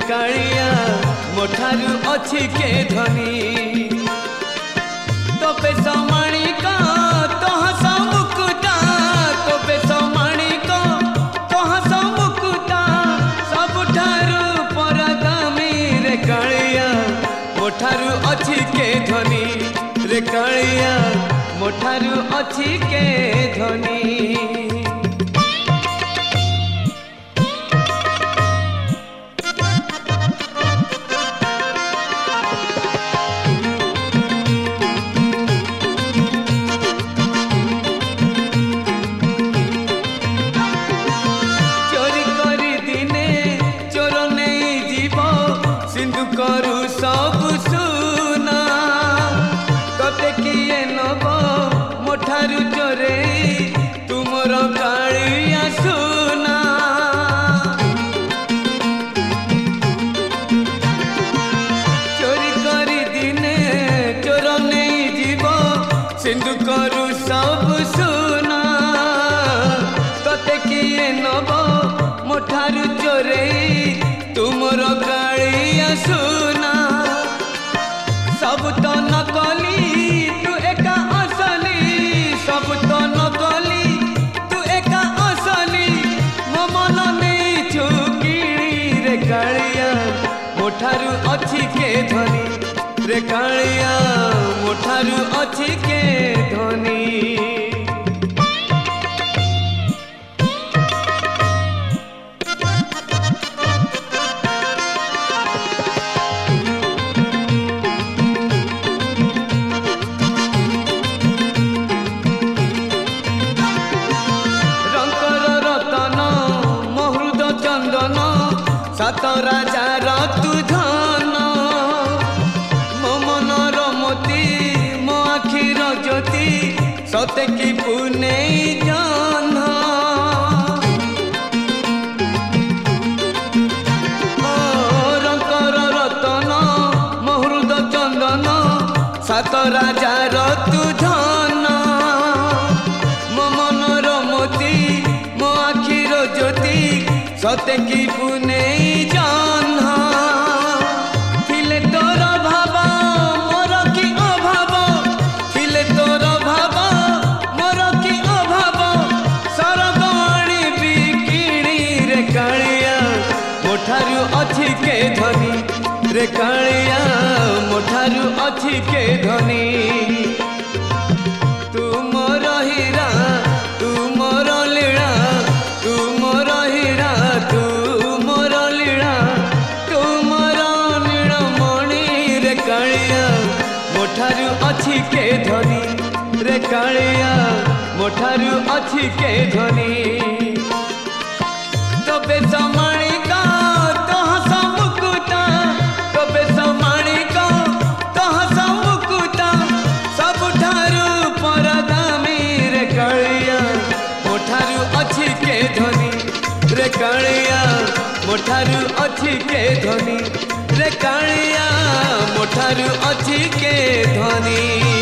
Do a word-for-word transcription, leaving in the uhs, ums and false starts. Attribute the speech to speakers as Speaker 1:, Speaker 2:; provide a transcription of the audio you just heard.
Speaker 1: कालिया मोठारू अच्छी के धनी तो पे समाणिक तो हस मुकुता तो पे समाणिक तो हस मुकुता सबुठारू परगामी रे कालिया मोठारू अच्छी के धनी रे कालिया मोठारू अच्छी के धनी। सिंधु करू सब सुना तते किए नब मोठारू चोरे तुमर कालिया सुना चोरी करी दिने चोर नहीं जीव सिंधु करू सब सुना तते किए नब मोठारू चोरे तुमर कालिया सुना सब तो नकली तू एका असली सब तो नकली तू एका असली मो मन नहीं छुकिली रे कालिया मोठारू अच्छी के धनी रे कालिया मोठारू अच्छी के धनी। सात राजा रतु धन मो मनर मोती मो आखिर ज्योति सते की पुने जन रंकर रतन महृद चंदन सात राजा रतु धन मो मनर मोती मो आखिर ज्योति सते की पुने जन थिले तोर भाव मोर कि अभाव थिले तोर भाव मोर कि अभाव सरगणी बिकिणी रे कालिया मोठारू अच्छी के धनी रे कालिया मोठारू अच्छी के धनी तू मोर हीरा तू मोर लीला तू मोर हीरा तू मोर लीला तू मोर नीलमणि रे कालिया मोठारू अच्छी के धनी रे कालिया मोठारू अच्छी के धनी तबे समाणिक तो हस मुकुता तबे समाणिक तो हस मुकुता सबुठारू परगामी रे कालिया मोठारू अच्छी के धनी रे कालिया मोठारू अच्छी के धनी रे कालिया मोठारू अच्छी के धनी।